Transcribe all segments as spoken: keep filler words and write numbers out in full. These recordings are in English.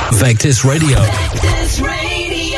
Vectis Radio. Vectis Radio.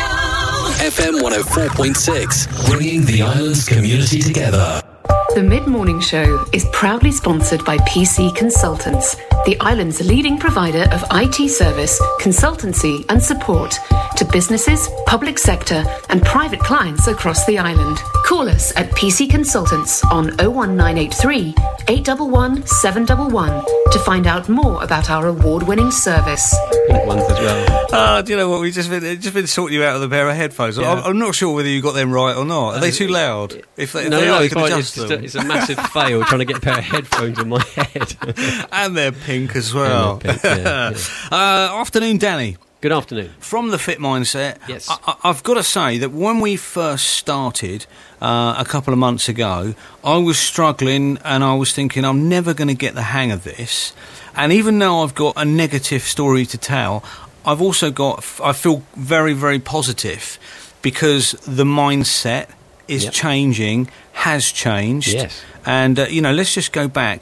F M one oh four point six, bringing the island's community together. The Mid-Morning Show is proudly sponsored by P C Consultants, the island's leading provider of I T service, consultancy and support to businesses, public sector and private clients across the island. Call us at P C Consultants on oh one nine eight three, eight one one, seven one one to find out more about our award-winning service. Ones as well. Uh, do you know what? We've just been, just been sorting you out with a pair of headphones. Yeah. I'm, I'm not sure whether you got them right or not. Are they too loud? If they, if no, they no, are, it's, can fine. adjust It's, them. a, it's a massive fail trying to get a pair of headphones in my head. And they're pink as well. And they're pink, yeah, yeah. uh, afternoon, Danny. Good afternoon. From the Fit Mindset, yes. I, I, I've got to say that when we first started uh, a couple of months ago, I was struggling and I was thinking I'm never going to get the hang of this. And even though I've got a negative story to tell, I've also got, I feel very, very positive because the mindset is yep. changing, has changed. Yes. And, uh, you know, let's just go back.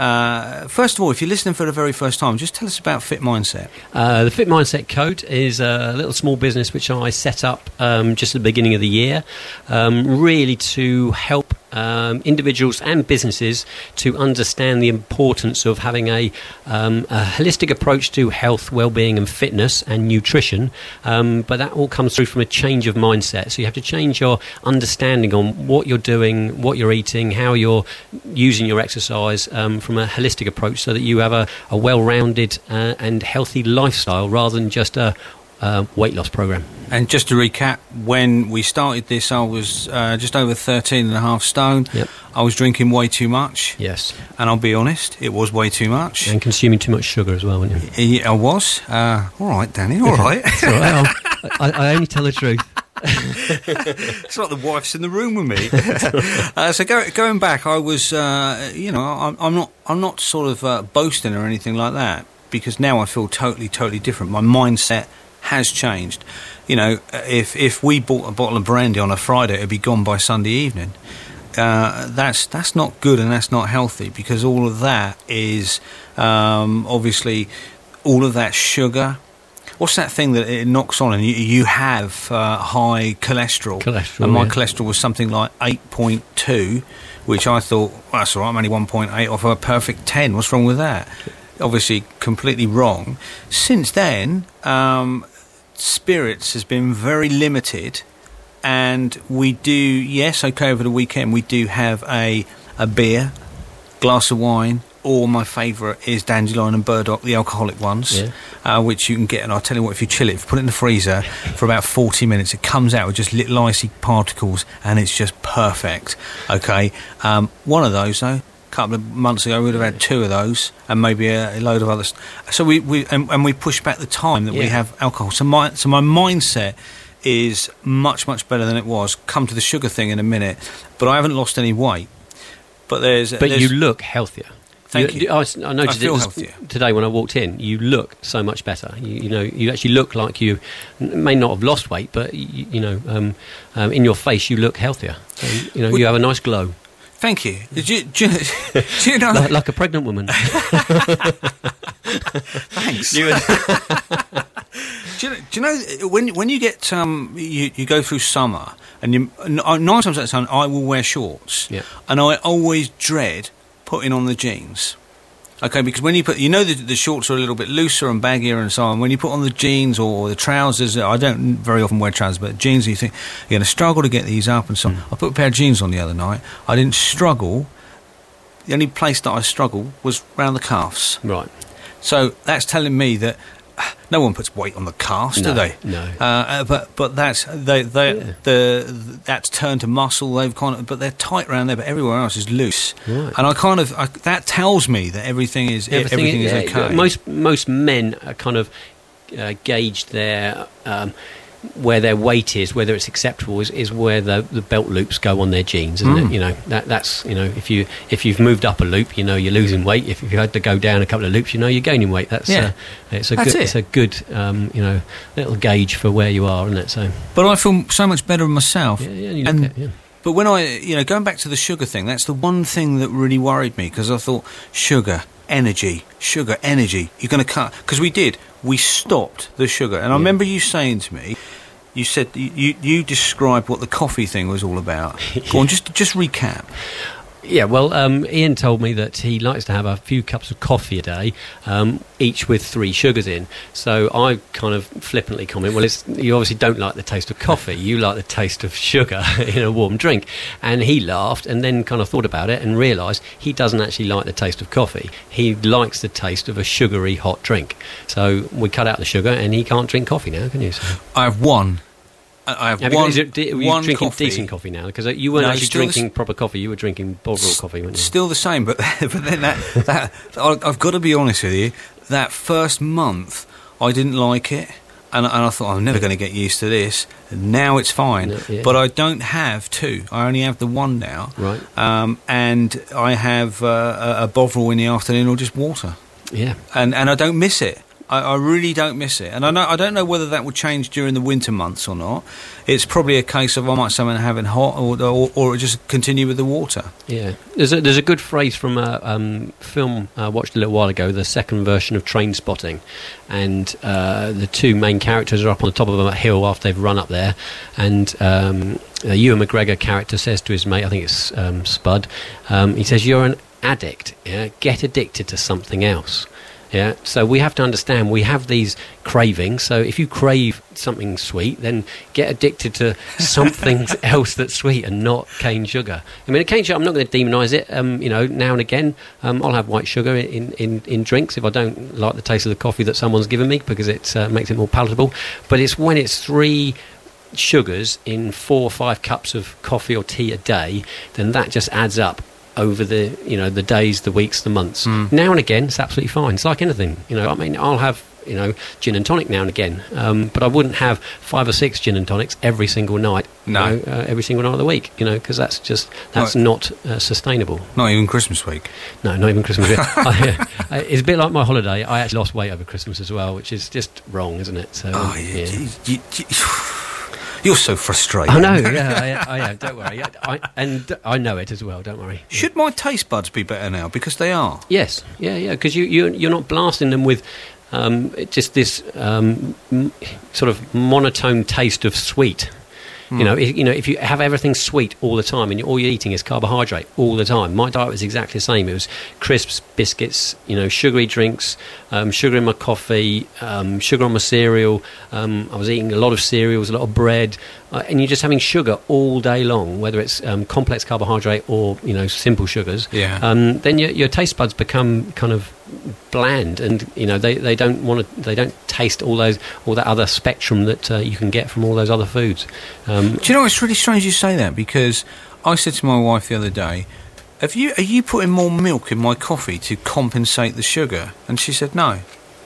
Uh, first of all, if you're listening for the very first time, just tell us about Fit Mindset. Uh, the Fit Mindset Code is a little small business which I set up um, just at the beginning of the year, um, really to help um, individuals and businesses to understand the importance of having a, um, a holistic approach to health, well-being and fitness and nutrition, um, but that all comes through from a change of mindset. So you have to change your understanding on what you're doing, what you're eating, how you're using your exercise um, from a holistic approach so that you have a, a well-rounded uh, and healthy lifestyle rather than just a uh, weight loss program. And just to recap, when we started this, I was uh, just over thirteen and a half stone. Yep. I was drinking way too much. Yes. And I'll be honest, it was way too much. And consuming too much sugar as well, weren't you? Yeah, I was. Uh, all right, Danny, all right. It's all right. I, I only tell the truth. It's like the wife's in the room with me. uh, so go, going back, I was, uh, you know, I'm, I'm not, I'm not sort of uh, boasting or anything like that because now I feel totally, totally different. My mindset has changed. You know, if if we bought a bottle of brandy on a Friday, it'd be gone by Sunday evening. Uh, that's that's not good and that's not healthy because all of that is um, obviously all of that sugar. What's that thing that it knocks on and you, you have uh, high cholesterol? Cholesterol, and my yeah. cholesterol was something like eight point two, which I thought, well, that's all right, I'm only one point eight off a perfect ten. What's wrong with that? Obviously, completely wrong. Since then, um, spirits has been very limited, and we do, yes, okay, over the weekend, we do have a, a beer, glass of wine, or my favourite is Dandelion and Burdock, the alcoholic ones, yeah. uh, which you can get, and I'll tell you what, if you chill it, if you put it in the freezer for about forty minutes, it comes out with just little icy particles, and it's just perfect, okay? Um, one of those, though, a couple of months ago, we would have had two of those, and maybe a, a load of others. So we, we and, and we push back the time that yeah. we have alcohol. So my, so my mindset is much, much better than it was. Come to the sugar thing in a minute, but I haven't lost any weight. But there's... But there's, you look healthier. Thank you. you. I, I noticed I feel it healthier. today when I walked in. You look so much better. You, you know, you actually look like you may not have lost weight, but you, you know, um, um, in your face, you look healthier. Um, you know, well, you have a nice glow. Thank you. Did you, do, you, do you know? like, like a pregnant woman. Thanks. You, do, you know, do you know when when you get um you, you go through summer and you nine times out of ten I will wear shorts, yeah. and I always dread putting on the jeans. Okay, because when you put, you know, the, the shorts are a little bit looser and baggier and so on. When you put on the jeans or the trousers, I don't very often wear trousers, but jeans, you think you're going to struggle to get these up and so on. Mm. I put a pair of jeans on the other night. I didn't struggle. The only place that I struggled was round the calves. Right. So that's telling me that no one puts weight on the calves, no, do they? No. Uh, but but that's they they Yeah. the that's turned to muscle. They've kind of, but they're tight around there. But everywhere else is loose. Right. And I kind of I, that tells me that everything is everything, everything is, is yeah, okay. Most most men are kind of uh, gauge their um, where their weight is, whether it's acceptable, is, is where the, the belt loops go on their jeans, isn't Mm. it? You know, that that's you know, if you if you've moved up a loop, you know you're losing weight. If you had to go down a couple of loops, you know you're gaining weight. That's Yeah. uh, it's a That's good it. it's a good um, you know little gauge for where you are, isn't it? So But I feel so much better in myself. yeah, yeah, you look and at, yeah. But when I, you know, going back to the sugar thing, that's the one thing that really worried me because I thought sugar, energy, sugar, energy. You're going to cut because we did. We stopped the sugar, and I Yeah. remember you saying to me, you said you you described what the coffee thing was all about. Go on, just just recap. Yeah, well, um, Ian told me that he likes to have a few cups of coffee a day, um, each with three sugars in. So I kind of flippantly comment, well, it's, you obviously don't like the taste of coffee. You like the taste of sugar in a warm drink. And he laughed and then kind of thought about it and realised he doesn't actually like the taste of coffee. He likes the taste of a sugary hot drink. So we cut out the sugar and he can't drink coffee now, can you? So, I have one. I have have you, one. is it, are you one drinking coffee. decent coffee now? Because you weren't No, actually still the s- drinking proper coffee. You were drinking Bovril coffee, weren't you? Still the same, but but then that that I- I've got to be honest with you. That first month, I didn't like it, and, and I thought I'm never going to get used to this. Now it's fine, No, yeah. but I don't have two. I only have the one now. Right. Um, and I have uh, a, a Bovril in the afternoon or just water, Yeah. and and I don't miss it. I, I really don't miss it, and I know I don't know whether that would change during the winter months or not. It's probably a case of I might someone have it hot, or, or or just continue with the water. Yeah, there's a, there's a good phrase from a um, film I watched a little while ago, the second version of Train Spotting, and uh, the two main characters are up on the top of a hill after they've run up there, and um, a Ewan McGregor character says to his mate, I think it's um, Spud, um, he says, "You're an addict, yeah? Get addicted to something else." Yeah, so we have to understand we have these cravings. So if you crave something sweet, then get addicted to something else that's sweet and not cane sugar. I mean, cane sugar, I'm not going to demonise it. Um, you know, now and again, um, I'll have white sugar in, in, in drinks if I don't like the taste of the coffee that someone's given me because it uh, makes it more palatable. But it's when it's three sugars in four or five cups of coffee or tea a day, then that just adds up over the, you know, the days, the weeks, the months. Mm. Now and again, it's absolutely fine. It's like anything, you know. I mean, I'll have, you know, gin and tonic now and again, um, but I wouldn't have five or six gin and tonics every single night. No. You know, uh, every single night of the week, you know, because that's just that's Right. not uh, sustainable. Not even Christmas week. No, not even Christmas. I, uh, it's a bit like my holiday. I actually lost weight over Christmas as well, which is just wrong, isn't it? So, Oh, yeah. you, you, you, you're so frustrated. I know. Yeah, I, I am. Don't worry. I, and I know it as well. Don't worry. Should my taste buds be better now? Because they are. Yes, yeah, yeah, because you, you, you're not blasting them with um, just this um, m- sort of monotone taste of sweet. You know, if, you know, if you have everything sweet all the time and you, all you're eating is carbohydrate all the time. My diet was exactly the same. It was crisps, biscuits, you know, sugary drinks, um, sugar in my coffee, um, sugar on my cereal. Um, I was eating a lot of cereals, a lot of bread, uh, and you're just having sugar all day long, whether it's um, complex carbohydrate or, you know, simple sugars. Yeah. Um, then your, your taste buds become kind of bland, and you know they, they don't want to they don't taste all those all that other spectrum that uh, you can get from all those other foods. Um, Do you know, it's really strange you say that, because I said to my wife the other day, Have you are you putting more milk in my coffee to compensate the sugar? And she said no.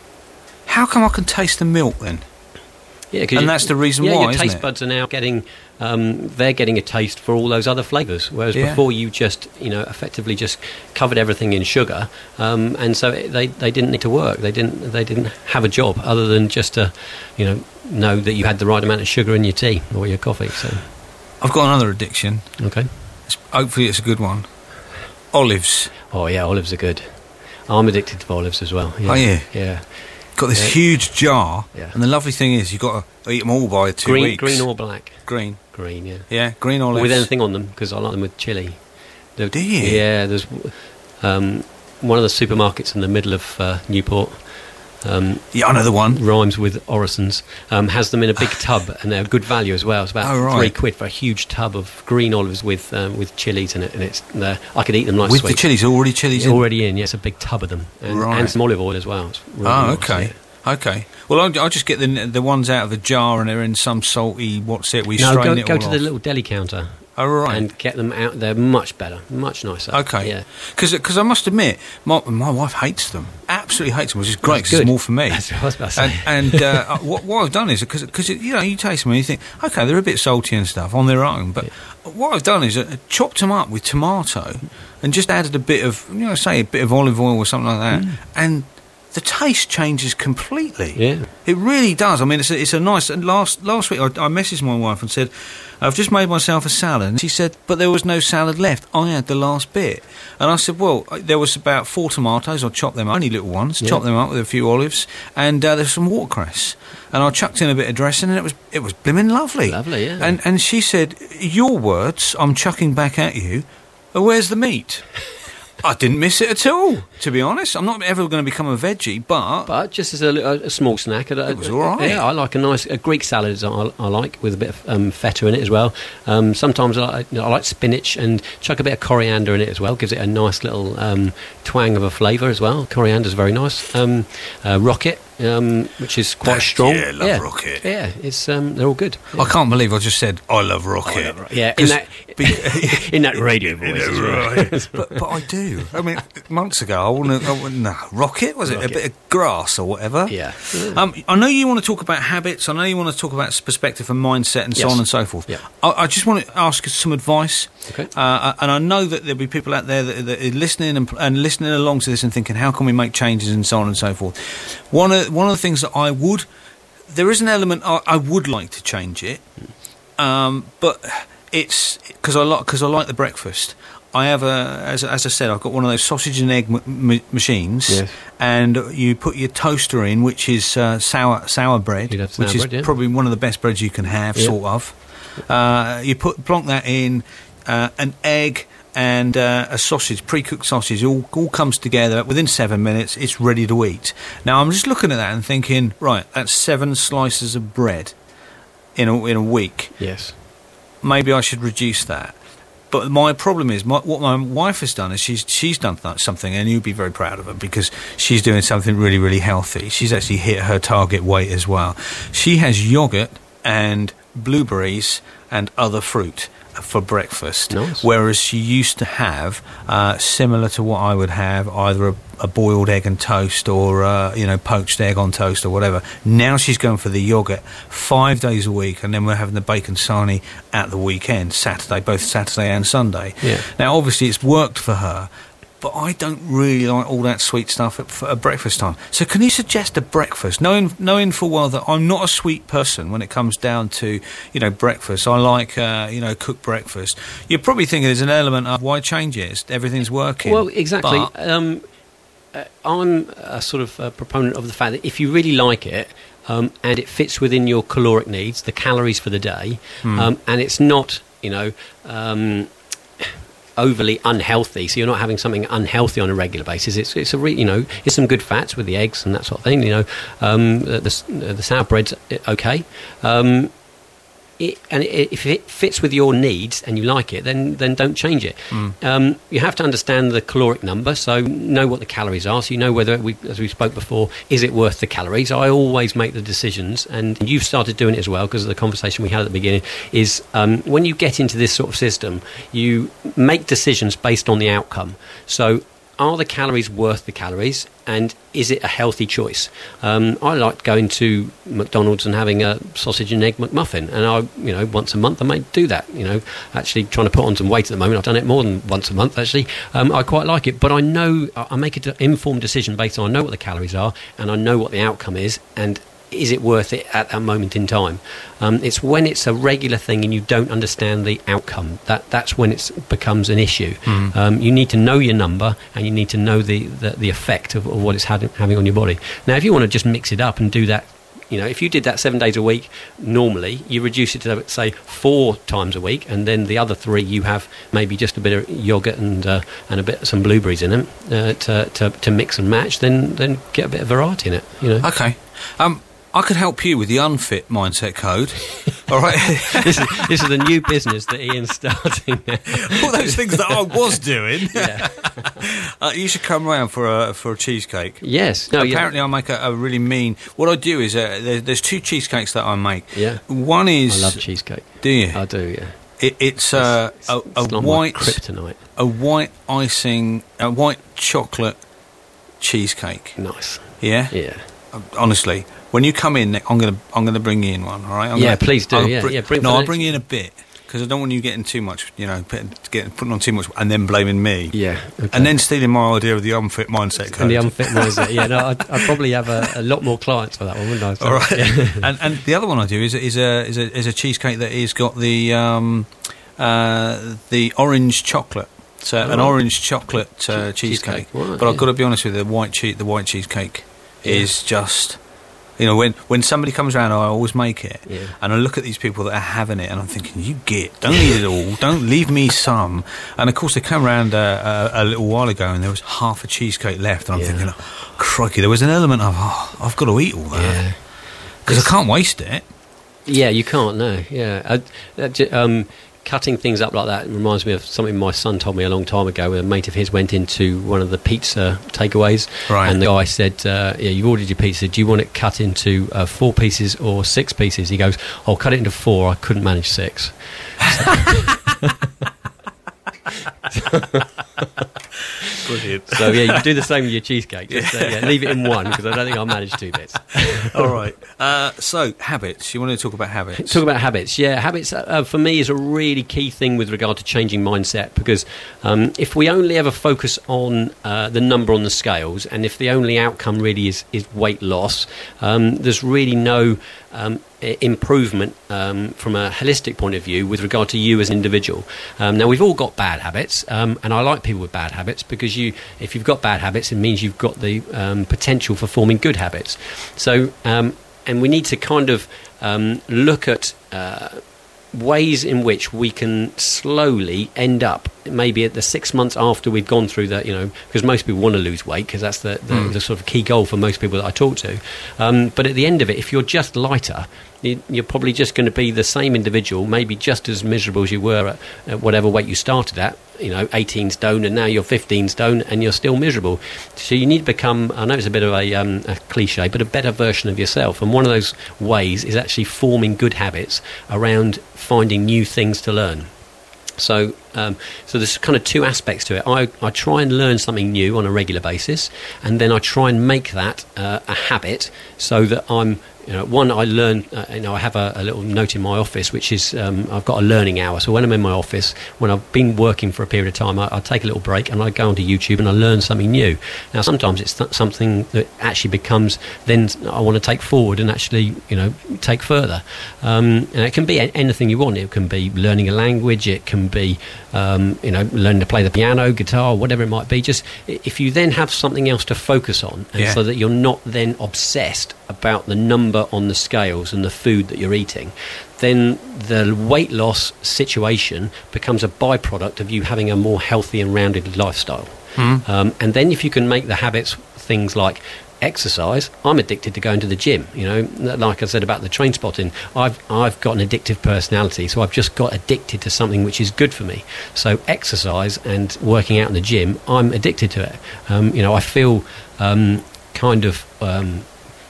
How come I can taste the milk then? yeah, 'cause And you- that's the reason yeah, why, your isn't taste it? buds are now getting um, they're getting a taste for all those other flavours, whereas Yeah. before you just you know effectively just covered everything in sugar, um, and so it, they they didn't need to work. They didn't they didn't have a job other than just to you know know that you had the right amount of sugar in your tea or your coffee. So I've got another addiction. okay. It's, hopefully it's a good one. Olives. Oh yeah, olives are good. I'm addicted to olives as well. Yeah. Are you? Yeah. Got this Yeah. huge jar, Yeah. and the lovely thing is you've got to eat them all by two Green, weeks. green or black? green. Green, yeah. Yeah, green olives. With anything on them, because I like them with chili. The- Do you? Yeah, there's um, one of the supermarkets in the middle of uh, Newport, um, Yeah, I know the one. rhymes with Orisons, um, has them in a big tub, and they're good value as well. It's about Oh, right. three quid for a huge tub of green olives with um, with chilies in it, and it's uh, I could eat them like With sweet. the chilies, already chilies It's in. already in, yes, a big tub of them, and, Right. and some olive oil as well. It's really Oh, nice, okay. yeah. Okay. Well, I'll, I'll just get the the ones out of the jar, and they're in some salty. What's it? We No, strain go, it go all to off. the little deli counter Oh, right. and get them out. They're much better, much nicer. Okay. Yeah. Because I must admit, my my wife hates them. Absolutely hates them, which is great That's because it's good. more for me. That's what I was about to say. And, and uh, what, what I've done is because you know you taste them and you think, okay, they're a bit salty and stuff on their own, but what I've done is uh, chopped them up with tomato and just added a bit of, you know, say a bit of olive oil or something like that, Mm. and the taste changes completely. Yeah. It really does. I mean, it's a, it's a nice... And last, last week, I, I messaged my wife and said, I've just made myself a salad. And she said, but there was no salad left. I had the last bit. And I said, well, there was about four tomatoes. I chopped them up, only little ones, yeah. chopped them up with a few olives. And uh, there's some watercress. And I chucked in a bit of dressing, and it was it was blimmin' lovely. Lovely, yeah. And, and she said, your words, I'm chucking back at you, where's the meat? I didn't miss it at all, to be honest. I'm not ever going to become a veggie, but... But just as a, a small snack... It was all right. Yeah, I like a nice... A Greek salad I, I like, with a bit of um, feta in it as well. Um, sometimes I like, you know, I like spinach and chuck a bit of coriander in it as well. Gives it a nice little um, twang of a flavour as well. Coriander's very nice. Um, uh, rocket... Um, which is quite That's, strong. Yeah, love yeah. rocket. Yeah, it's um, they're all good. Yeah. I can't believe I just said I love rocket. I love rocket. Yeah, in that in that radio voice. As well. Right. but but I do. I mean, months ago I wouldn't. I wouldn't no, rocket was it rocket. A bit of grass or whatever? Yeah. yeah. Um, I know you want to talk about habits. I know you want to talk about perspective and mindset and so yes. on and so forth. Yeah. I, I just want to ask some advice. Okay. Uh, and I know that there'll be people out there that, that are listening and, and listening along to this and thinking, how can we make changes and so on and so forth. One of one of the things that I would, there is an element I, I would like to change it, um, but it's because I like because I like the breakfast. I have a, as, as I said, I've got one of those sausage and egg m- m- machines, yes. and you put your toaster in, which is uh, sour sour bread, sour which is bread, yeah. probably one of the best breads you can have, yeah. sort of. Uh, you put plonk that in, uh, an egg and uh, a sausage, pre-cooked sausage, all all comes together within seven minutes. It's ready to eat. Now I'm just looking at that and thinking, right, that's seven slices of bread in a in a week. Yes, maybe I should reduce that. But my problem is, my, what my wife has done is she's she's done th- something, and you'd be very proud of her because she's doing something really, really healthy. She's actually hit her target weight as well. She has yoghurt and blueberries and other fruit for breakfast, nice. Whereas she used to have, uh, similar to what I would have, either a, a boiled egg and toast or uh, you know poached egg on toast or whatever. Now she's going for the yoghurt five days a week, and then we're having the bacon sarnie at the weekend, Saturday, both Saturday and Sunday. Yeah. Now obviously it's worked for her, but I don't really like all that sweet stuff at, at breakfast time. So can you suggest a breakfast, knowing knowing full well that I'm not a sweet person when it comes down to, you know, breakfast. I like, uh, you know, cooked breakfast. You're probably thinking there's an element of why change it? It's, everything's working. Well, exactly. But, um, uh, I'm a sort of a proponent of the fact that if you really like it, um, and it fits within your caloric needs, the calories for the day, hmm. um, and it's not, you know... Um, overly unhealthy, so you're not having something unhealthy on a regular basis. It's it's a re, you know it's some good fats with the eggs and that sort of thing. You know, um, the, the the sour bread's okay, um, it, and it, if it fits with your needs and you like it, then then don't change it. Mm. Um, you have to understand the caloric number, so know what the calories are. So you know whether we, as we spoke before, is it worth the calories? I always make the decisions, and you've started doing it as well because of the conversation we had at the beginning. Is um, when you get into this sort of system, you make decisions based on the outcome. So are the calories worth the calories, and is it a healthy choice? Um, I like going to McDonald's and having a sausage and egg McMuffin, and I, you know, once a month I might do that. You know, actually trying to put on some weight at the moment. I've done it more than once a month actually. Um, I quite like it, but I know I make an informed decision based on I know what the calories are and I know what the outcome is, and is it worth it at that moment in time? Um, it's when it's a regular thing and you don't understand the outcome that that's when it becomes an issue. Mm. Um, you need to know your number and you need to know the, the, the effect of, of what it's had, having on your body. Now, if you want to just mix it up and do that, you know, if you did that seven days a week, normally you reduce it to, say, four times a week, and then the other three you have maybe just a bit of yogurt and uh, and a bit some blueberries in them uh, to, to to mix and match. Then then get a bit of variety in it. You know. Okay. Um. I could help you with the unfit mindset code. All right. this, is, this is the new business that Ian's starting now. All those things that I was doing. Yeah. uh, you should come round for a for a cheesecake. Yes. No. Apparently, yeah. I make a, a really mean. What I do is uh, there, there's two cheesecakes that I make. Yeah. One is. I love cheesecake. Do you? I do. Yeah. It, it's uh, it's, a, it's a white kryptonite. A white icing, a white chocolate cheesecake. Nice. Yeah. Yeah. Uh, honestly. When you come in, I'm gonna I'm gonna bring you in one. All right? I'm yeah, gonna, please do. I'll yeah, br- yeah. Bring no, I'll I'll bring you in a bit because I don't want you getting too much, you know, putting, getting, putting on too much and then blaming me. Yeah. Okay. And then stealing my idea of the unfit mindset code. And the unfit mindset, yeah. No, I'd, I'd probably have a, a lot more clients for that one, wouldn't I? So, all right. Yeah. and and the other one I do is is a is a is a cheesecake that has got the um, uh, the orange chocolate. So oh, an orange chocolate uh, cheesecake. cheesecake. Right, but I've yeah. got to be honest with you, the white cheese the white cheesecake yeah. is just. You know, when, when somebody comes around, I always make it. Yeah. And I look at these people that are having it, and I'm thinking, you git, don't eat it all, don't leave me some. And of course, they come around uh, a, a little while ago, and there was half a cheesecake left, and I'm yeah. thinking, oh, crikey, there was an element of, oh, I've got to eat all that. Because yeah. I can't waste it. Yeah, you can't, no. Yeah. I, um, cutting things up like that reminds me of something my son told me a long time ago. A mate of his went into one of the pizza takeaways, right. and the guy said, uh, yeah, you've ordered your pizza, do you want it cut into uh, four pieces or six pieces? He goes, I'll cut it into four, I couldn't manage six. Brilliant. So yeah, you can do the same with your cheesecake. Just, uh, yeah, leave it in one, because I don't think I'll manage two bits. All right. Uh, so habits. You want to talk about habits? Talk about habits. Yeah, habits uh, for me is a really key thing with regard to changing mindset, because um, if we only ever focus on uh, the number on the scales, and if the only outcome really is, is weight loss, um, there's really no um, improvement um, from a holistic point of view with regard to you as an individual. Um, now, we've all got bad habits, um, and I like people with bad habits, because you, if you've got bad habits, it means you've got the um, potential for forming good habits. So, um, and we need to kind of um, look at uh, ways in which we can slowly end up maybe at the six months after we've gone through that, you know, because most people want to lose weight, because that's the, the, mm. the sort of key goal for most people that I talk to. Um, but at the end of it, if you're just lighter, you're probably just going to be the same individual, maybe just as miserable as you were at, at whatever weight you started at, you know, eighteen stone, and now you're fifteen stone and you're still miserable. So you need to become, I know it's a bit of a, um, a cliche, but a better version of yourself. And one of those ways is actually forming good habits around finding new things to learn. So um, so there's kind of two aspects to it. I, I try and learn something new on a regular basis, and then I try and make that uh, a habit, so that I'm, you know, one, I learn, uh, you know, I have a, a little note in my office, which is, um, I've got a learning hour. So when I'm in my office, when I've been working for a period of time, I, I take a little break and I go onto YouTube and I learn something new. Now, sometimes it's th- something that actually becomes, then I want to take forward and actually, you know, take further. Um, and it can be anything you want. It can be learning a language. It can be, um, you know, learning to play the piano, guitar, whatever it might be. Just if you then have something else to focus on, and yeah. so that you're not then obsessed about the number on the scales and the food that you're eating, then the weight loss situation becomes a byproduct of you having a more healthy and rounded lifestyle. Mm. Um, and then if you can make the habits things like exercise, I'm addicted to going to the gym. You know, like I said about the train spotting, I've I've got an addictive personality, so I've just got addicted to something which is good for me. So exercise and working out in the gym, I'm addicted to it. Um, you know, I feel um, kind of um,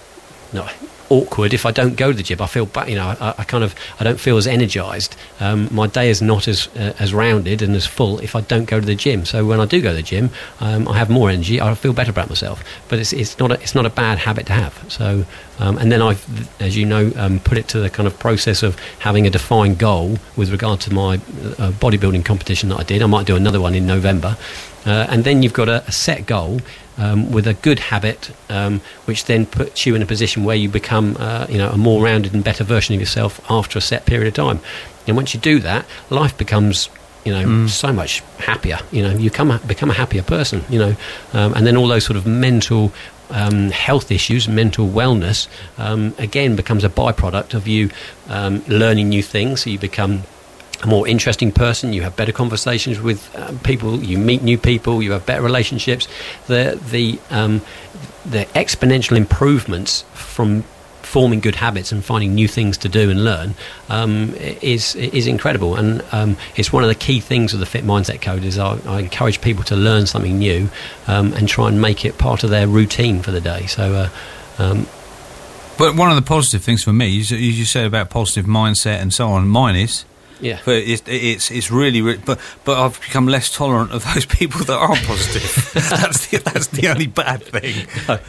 no. awkward if I don't go to the gym. I feel, you know, I, I kind of, I don't feel as energized. Um, my day is not as uh, as rounded and as full if I don't go to the gym. So when I do go to the gym, um, I have more energy. I feel better about myself. But it's it's not a, it's not a bad habit to have. So um, and then I've, as you know, um, put it to the kind of process of having a defined goal with regard to my uh, bodybuilding competition that I did. I might do another one in November. Uh, and then you've got a, a set goal um, with a good habit, um, which then puts you in a position where you become, uh, you know, a more rounded and better version of yourself after a set period of time. And once you do that, life becomes, you know, mm. so much happier. You know, you come become a happier person. You know, um, and then all those sort of mental um, health issues, mental wellness, um, again becomes a byproduct of you um, learning new things. So you become a more interesting person, you have better conversations with uh, people, you meet new people, you have better relationships. The the um, the exponential improvements from forming good habits and finding new things to do and learn um, is is incredible. And um, it's one of the key things of the Fit Mindset Code is I, I encourage people to learn something new um, and try and make it part of their routine for the day. So. Uh, um, but one of the positive things for me, you, you said about positive mindset and so on, mine is Yeah. But it's it's, it's really, really but but I've become less tolerant of those people that are positive. that's the that's the only bad thing.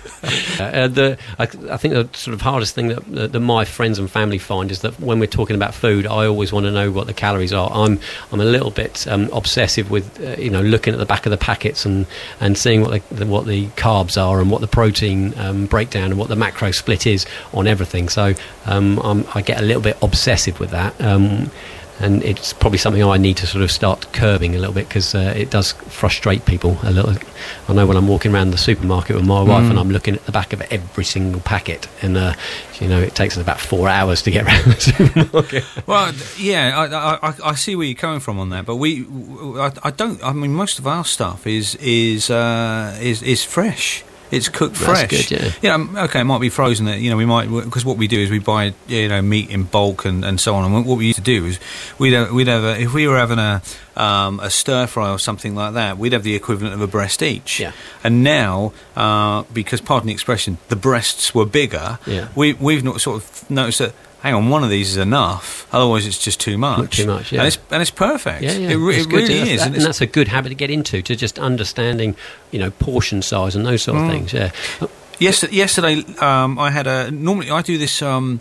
uh, the I, I think the sort of hardest thing that, that, that my friends and family find is that when we're talking about food, I always want to know what the calories are. I'm I'm a little bit um, obsessive with uh, you know looking at the back of the packets and, and seeing what the, the what the carbs are and what the protein um, breakdown and what the macro split is on everything. So um, I'm, I get a little bit obsessive with that. Um, And it's probably something I need to sort of start curbing a little bit, because uh, it does frustrate people a little. I know when I'm walking around the supermarket with my wife mm. and I'm looking at the back of every single packet, and uh, you know it takes us about four hours to get around the supermarket. Well, yeah, I, I, I see where you're coming from on that, but we, I, I don't. I mean, most of our stuff is is uh, is is fresh. It's cooked fresh. That's good, yeah. Yeah, okay, it might be frozen. You know, we might, because what we do is we buy, you know, meat in bulk and, and so on. And what we used to do is we'd have, we'd have a, if we were having a um, a stir fry or something like that, we'd have the equivalent of a breast each. Yeah. And now, uh, because pardon the expression, the breasts were bigger. Yeah. We we've not sort of noticed that. Hang on, one of these is enough. Otherwise, it's just too much. Not too much, yeah. And it's, and it's perfect. Yeah, yeah. It, re- It's it good really to- is. that- and and it's, that's a good habit to get into, to just understanding, you know, portion size and those sort of Mm. things. Yeah. Yes, yesterday um, I had a. Normally, I do this um,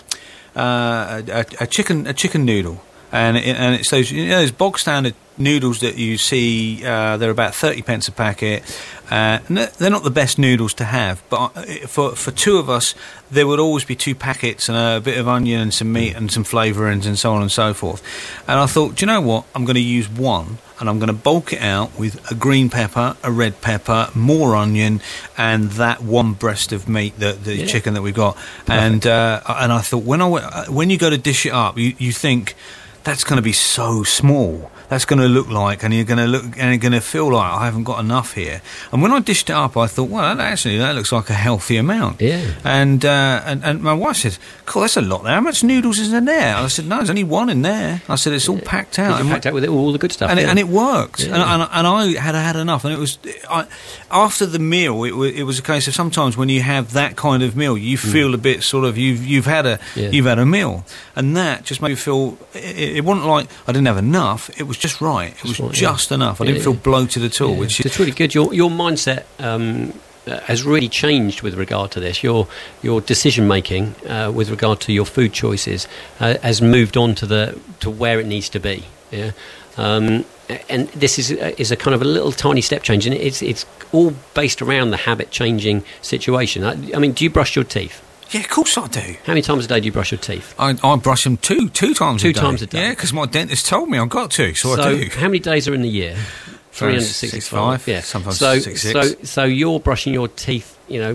uh, a, a chicken a chicken noodle, and it, and it's those you know those bog standard noodles that you see. Uh, they're about thirty pence a packet. Uh, and they're- they're not the best noodles to have, but for for two of us, there would always be two packets and a bit of onion and some meat and some flavourings and so on and so forth. And I thought, do you know what? I'm going to use one, and I'm going to bulk it out with a green pepper, a red pepper, more onion, and that one breast of meat, the, the Yeah. chicken that we've got. And uh, and I thought, when I w- when you go to dish it up, you, you think that's going to be so small. That's going to look like, and you're going to look, and you're going to feel like I haven't got enough here. And when I dished it up, I thought, well, that actually, that looks like a healthy amount. Yeah. And uh, and and my wife said, "Cool, that's a lot there. How much noodles is in there?" And I said, "No, there's only one in there." I said, "It's all packed out." You're And packed out with it, all the good stuff. and, it, yeah. and it worked, Yeah. and, and, and I had had enough, and it was I, after the meal. It, wa- it was a case of sometimes when you have that kind of meal, you feel a bit sort of you've you've had a Yeah. you've had a meal, and that just made me feel. It, it wasn't like I didn't have enough; it was just right. It was right, just yeah. enough. I Yeah, didn't yeah. feel bloated at all. Yeah. Which It's really good. Your your mindset um, uh, has really changed with regard to this. Your your decision making uh, with regard to your food choices uh, has moved on to the to where it needs to be. Yeah. Um, and this is is a kind of a little tiny step change, and it's it's all based around the habit changing situation. I, I mean, do you brush your teeth? yeah, of course I do. How many times a day do you brush your teeth? I, I brush them two two times Two a day. times a day. Yeah, because my dentist told me I've got to, so, I So, do. how many days are in the year? three hundred sixty-five. Yeah. sometimes so, sixty-six. So, so you're brushing your teeth, you know,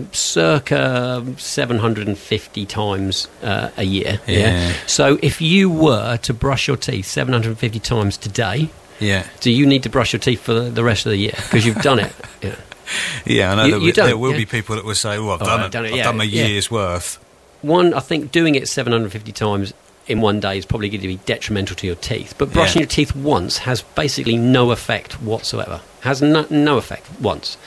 circa seven hundred fifty times uh, a year. Yeah. So, if you were to brush your teeth seven hundred fifty times today, Yeah, do you need to brush your teeth for the, the rest of the year because you've done it? Yeah. yeah, I know You- there, you will- there don't, will yeah. be people that will say, "Well, I've Oh, done I've it. done it, I've yeah, done my yeah. year's worth." One, I think doing it seven hundred fifty times in one day is probably going to be detrimental to your teeth. But brushing Yeah. your teeth once has basically no effect whatsoever. Has no, no effect once.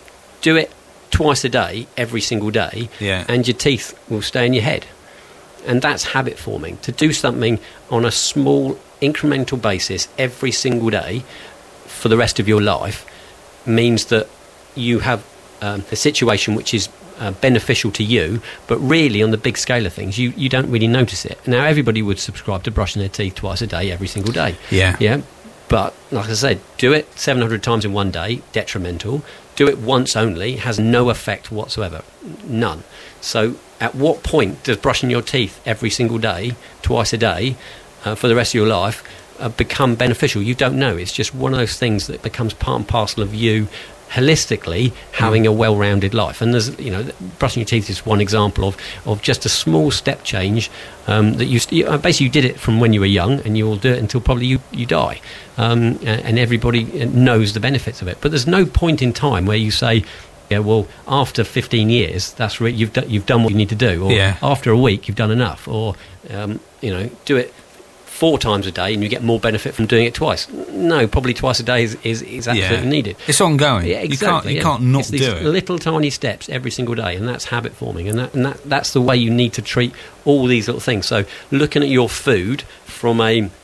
Do it twice a day, every single day, Yeah. and your teeth will stay in your head. And that's habit forming. To do something on a small, incremental basis every single day for the rest of your life means that you have um, a situation which is uh, beneficial to you, but really on the big scale of things, you, you don't really notice it. Now, everybody would subscribe to brushing their teeth twice a day, every single day. Yeah. Yeah. But, like I said, do it seven hundred times in one day, detrimental. Do it once only, has no effect whatsoever. None. So, at what point does brushing your teeth every single day, twice a day, uh, for the rest of your life, uh, become beneficial? You don't know. It's just one of those things that becomes part and parcel of you holistically having a well-rounded life. And there's, you know, brushing your teeth is one example of, of just a small step change um, that you, st- you uh, basically you did it from when you were young, and you will do it until probably you, you die. Um, and, and everybody knows the benefits of it. But there's no point in time where you say, yeah, well, after fifteen years, that's re- you've, do- you've done what you need to do. Or Yeah. after a week, you've done enough. Or, um, you know, do it four times a day and you get more benefit from doing it twice. No, probably twice a day is, is, is absolutely Yeah. needed. It's ongoing. Yeah, exactly. You yeah. can't, you can't not it's these do it. little tiny steps every single day, and that's habit forming, and that and that that's the way you need to treat all these little things. So, looking at your food from a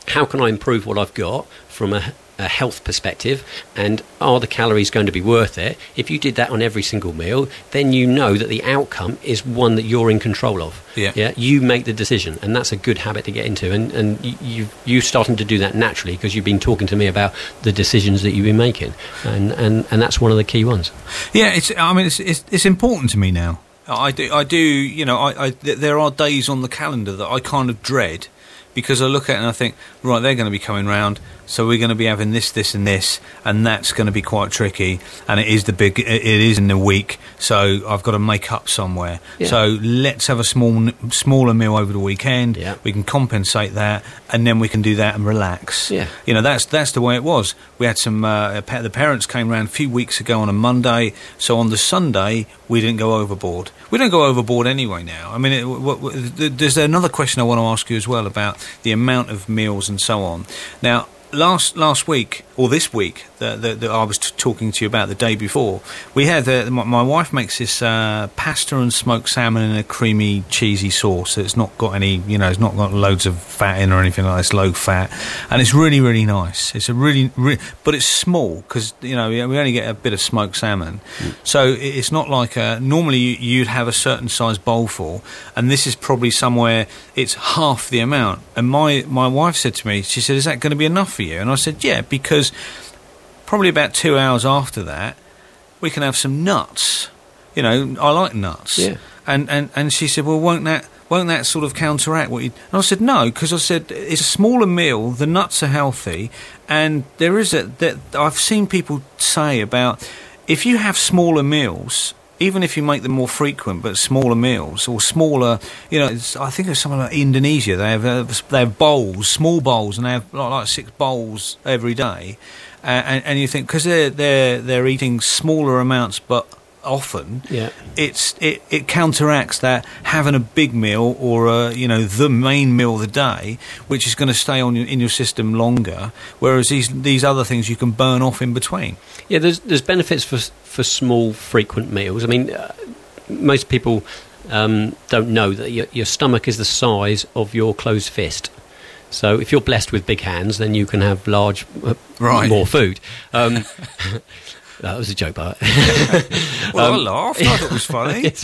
how can I improve what I've got from a, a health perspective, and are the calories going to be worth it? If you did that on every single meal, then you know that the outcome is one that you're in control of. Yeah. Yeah, you make the decision, and that's a good habit to get into. And and you you starting to do that naturally because you've been talking to me about the decisions that you've been making, and and, and that's one of the key ones. Yeah, it's. I mean, it's it's, it's important to me now. I do. I do. You know, I, I there are days on the calendar that I kind of dread, because I look at it and I think, right, they're going to be coming round, so we're going to be having this, this and this, and that's going to be quite tricky, and it is the big, it is in the week, so I've got to make up somewhere. Yeah. So let's have a small, smaller meal over the weekend. Yeah. We can compensate that, and then we can do that and relax. Yeah. You know, that's that's the way it was. We had some, uh, the parents came round a few weeks ago on a Monday, so on the Sunday we didn't go overboard. We don't go overboard anyway now. I mean, it, what, what, there's another question I want to ask you as well about the amount of meals and so on. Now, last last week, or this week, that, that, that I was t- talking to you about the day before, we had, uh, my, my wife makes this uh, pasta and smoked salmon in a creamy, cheesy sauce. It's not got any, you know, it's not got loads of fat in or anything like that. It's low fat, and it's really, really nice. It's a really, really but it's small, because, you know, we only get a bit of smoked salmon. Mm. So it's not like, a, normally you'd have a certain size bowl full, and this is probably somewhere, it's half the amount. And my, my wife said to me, she said, is that going to be enough for you? And I said, yeah, because probably about two hours after that, we can have some nuts. You know, I like nuts. Yeah. And, and, and she said, well, won't that won't that sort of counteract what you... And I said, no, because I said, it's a smaller meal, the nuts are healthy, and there is a... that I've seen people say about, if you have smaller meals, even if you make them more frequent, but smaller meals, or smaller, you know, it's, I think it's something like Indonesia, they have uh, they have bowls, small bowls, and they have like, like six bowls every day, uh, and, and you think, because they're, they're, they're eating smaller amounts, but often, yeah. it's it, it counteracts that having a big meal, or a, you know, the main meal of the day, which is going to stay on your, in your system longer, whereas these these other things you can burn off in between. Yeah, there's there's benefits for for small frequent meals. I mean, uh, most people um, don't know that your, your stomach is the size of your closed fist. So if you're blessed with big hands, then you can have large, uh, right. more food. Um, That was a joke, but well, um, I laughed. I thought it was funny.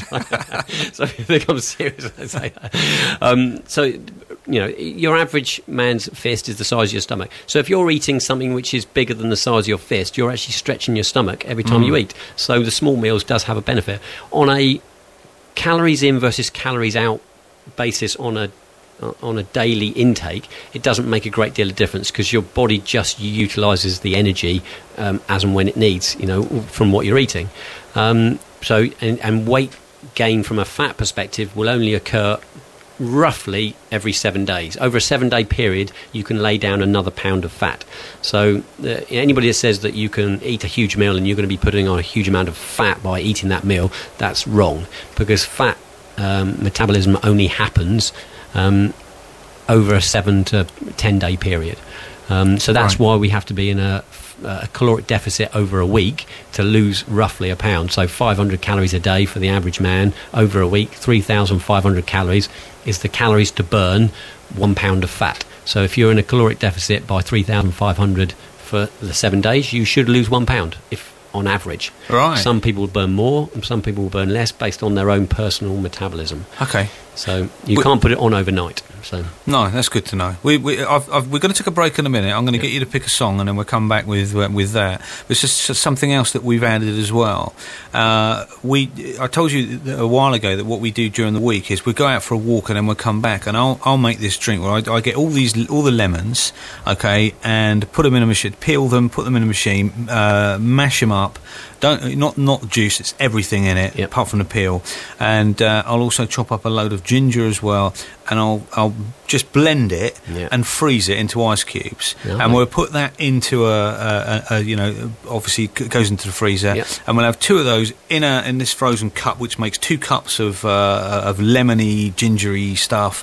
So if they become serious, I say that. Um, so, you know, your average man's fist is the size of your stomach. So if you're eating something which is bigger than the size of your fist, you're actually stretching your stomach every time mm. you eat. So the small meals does have a benefit. On a calories in versus calories out basis, on a on a daily intake, it doesn't make a great deal of difference, because your body just utilises the energy um, as and when it needs, you know, from what you're eating. Um, so, and, and weight gain from a fat perspective will only occur roughly every seven days. Over a seven-day period, you can lay down another pound of fat. So uh, anybody that says that you can eat a huge meal and you're going to be putting on a huge amount of fat by eating that meal, that's wrong, because fat um, metabolism only happens Um, over a seven to ten day period. Um, so that's right. Why we have to be in a, a caloric deficit over a week to lose roughly a pound. So five hundred calories a day for the average man over a week. three thousand five hundred calories is the calories to burn one pound of fat. So if you're in a caloric deficit by three thousand five hundred for the seven days, you should lose one pound, if on average. Right. Some people will burn more and some people will burn less based on their own personal metabolism. Okay. So you we, can't put it on overnight. So no, that's good to know. We, we, I've, I've, we're going to take a break in a minute. I'm going to yeah. get you to pick a song, and then we'll come back with uh, with that. It's just, just something else that we've added as well. Uh, we, I told you a while ago that what we do during the week is we go out for a walk, and then we'll come back, and I'll I'll make this drink where I, I get all these all the lemons, okay, and put them in a machine, peel them, put them in a machine, uh, mash them up. Don't not not juice. It's everything in it, yep. apart from the peel. And uh, I'll also chop up a load of ginger as well, and I'll I'll just blend it yep. and freeze it into ice cubes. Yep. And we'll put that into a, a, a you know obviously it goes into the freezer, yep. and we'll have two of those in a in this frozen cup, which makes two cups of uh, of lemony gingery stuff.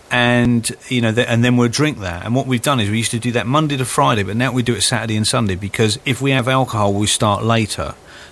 And you know, th- and then we'll drink that. And what we've done is we used to do that Monday to Friday, but now we do it Saturday and Sunday, because if we have alcohol, we start later.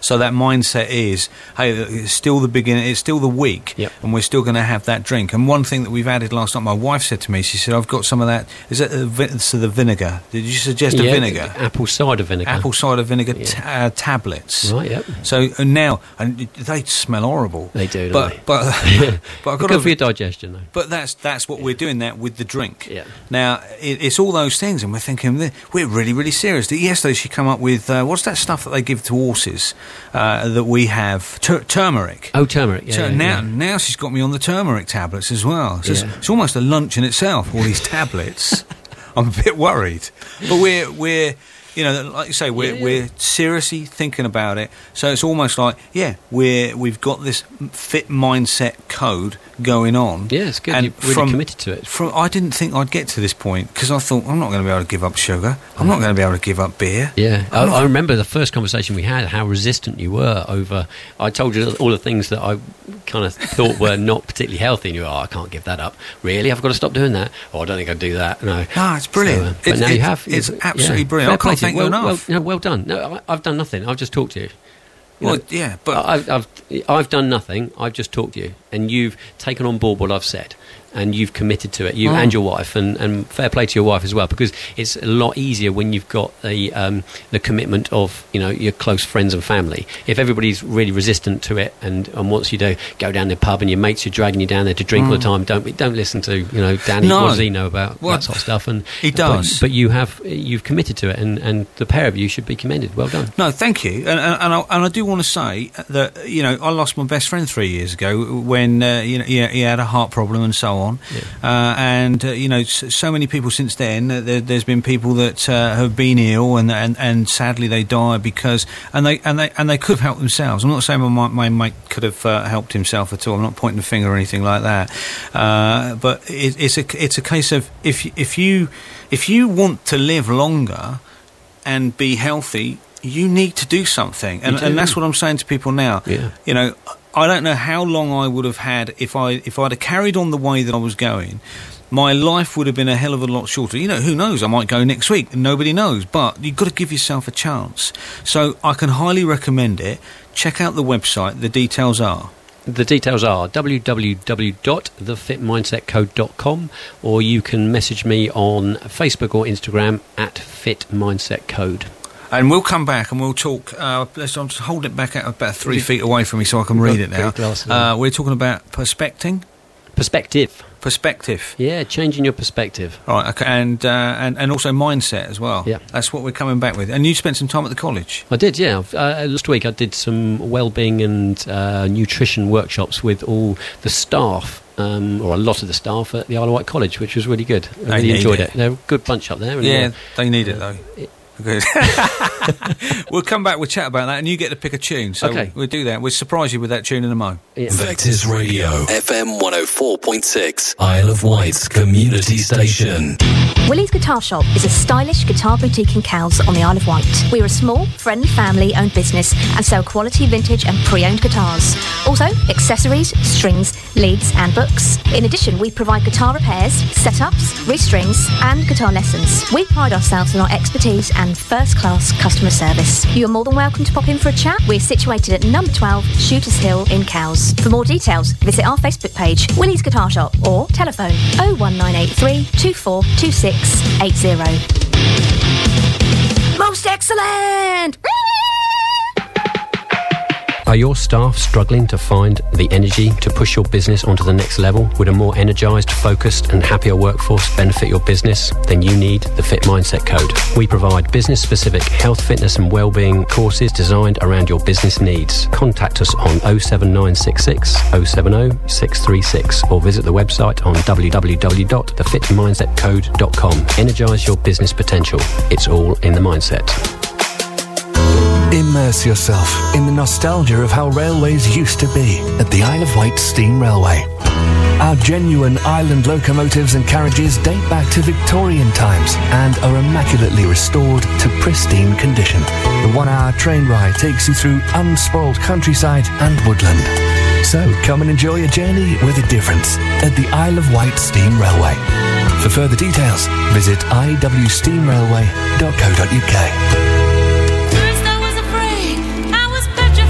So that mindset is, hey, it's still the beginning, it's still the week, Yep. and we're still going to have that drink. And one thing that we've added last night, my wife said to me, she said, I've got some of that, is that the, vi- so the vinegar? Did you suggest Yeah, a vinegar? apple cider vinegar. Apple cider vinegar Yeah. t- uh, tablets. Right, yep. So and now, and they smell horrible. They do, don't but, they? But but I've got Good to, for your digestion, though. But that's that's what we're doing that with the drink. Yeah. Now it, it's all those things, and we're thinking we're really really serious. Yesterday she came up with uh, what's that stuff that they give to horses uh, that we have Tur- turmeric. Oh, turmeric. Yeah, So yeah, now yeah. now she's got me on the turmeric tablets as well. So Yeah. it's, it's almost a lunch in itself. All these tablets. I'm a bit worried, but we're we're. You know, like you say, we're Yeah, yeah. we're seriously thinking about it. So it's almost like, yeah, we're we've got this fit mindset code going on. Yeah, it's good. And You're really from- committed to it. From I didn't think I'd get to this point because I thought I'm not going to be able to give up sugar. I'm not going to be able to give up beer. Yeah, I, I'm not- I remember the first conversation we had, how resistant you were over... I told you all the things that I kind of thought were not particularly healthy, and you were, oh, I can't give that up. Really? I've got to stop doing that? Oh, I don't think I'd do that. No, No, it's brilliant. So, uh, but It's- now you it's- have. it's You've- absolutely yeah. brilliant. I Fair play can't to you. thank you well, enough. Well, no, well done. No, I, I've done nothing. I've just talked to you. You Well, know, yeah, but I've, I've I've done nothing. I've just talked to you, and you've taken on board what I've said, and you've committed to it. You Mm. and your wife, and, and fair play to your wife as well, because it's a lot easier when you've got the um, the commitment of, you know, your close friends and family. If everybody's really resistant to it and, and wants you to go down the pub and your mates are dragging you down there to drink all the time, don't don't listen to, you know, Danny. Mm. No. What does he know about Well, that sort of stuff? And he does. but, but you have you've committed to it, and, and the pair of you should be commended. Well done. No, thank you, and and, and, I, and I do want to say that, you know, I lost my best friend three years ago when uh, you know he, he had a heart problem and so on, uh, and uh, you know so, so many people since then. Uh, there, there's been people that uh, have been ill and, and and sadly they die because and they and they and they could have helped themselves. I'm not saying my my mate could have uh, helped himself at all. I'm not pointing the finger or anything like that, uh, but it, it's a it's a case of if if you if you want to live longer and be healthy, you need to do something, and, do. and that's what I'm saying to people now. Yeah. You know, I don't know how long I would have had if I if I'd have carried on the way that I was going. My life would have been a hell of a lot shorter. You know, who knows? I might go next week. Nobody knows. But you've got to give yourself a chance. So I can highly recommend it. Check out the website. The details are. The details are w w w dot the fit mindset code dot com, or you can message me on Facebook or Instagram at Fit Mindset Code. And we'll come back and we'll talk. Uh, let's I'll just hold it back at about three feet away from me so I can read it now. Uh, we're talking about perspecting. Perspective. Perspective. Yeah, changing your perspective. All right, okay, and, uh, and and also mindset as well. Yeah. That's what we're coming back with. And you spent some time at the college. I did, yeah. Uh, last week I did some well-being and uh, nutrition workshops with all the staff, um, or a lot of the staff at the Isle of Wight College, which was really good. I They really need enjoyed it. it. They're a good bunch up there. And Yeah, uh, they need it though. it- Good. We'll come back, we'll chat about that, and you get to pick a tune. So Okay. we'll do that. We'll surprise you with that tune in a mo. yeah. Vectors Radio, F M one oh four point six, Isle of Wight's community station. Willie's Guitar Shop is a stylish guitar boutique in Cowes on the Isle of Wight. We're a small, friendly family-owned business and sell quality vintage and pre-owned guitars. Also, accessories, strings, leads and books. In addition, we provide guitar repairs, setups, restrings and guitar lessons. We pride ourselves on our expertise and first-class customer service. You are more than welcome to pop in for a chat. We're situated at number twelve, Shooters Hill in Cowes. For more details, visit our Facebook page, Willie's Guitar Shop, or telephone oh one nine eight three, two four two six eight zero. Most excellent! Are your staff struggling to find the energy to push your business onto the next level? Would a more energised, focused and happier workforce benefit your business? Then you need the Fit Mindset Code. We provide business-specific health, fitness and wellbeing courses designed around your business needs. Contact us on oh seven nine six six, oh seven oh, six three six or visit the website on w w w dot the fit mindset code dot com. Energise your business potential. It's all in the mindset. Immerse yourself in the nostalgia of how railways used to be at the Isle of Wight Steam Railway. Our genuine island locomotives and carriages date back to Victorian times and are immaculately restored to pristine condition. The one-hour train ride takes you through unspoiled countryside and woodland. So come and enjoy a journey with a difference at the Isle of Wight Steam Railway. For further details, visit i w steam railway dot co dot u k. First I was afraid, I was petrified.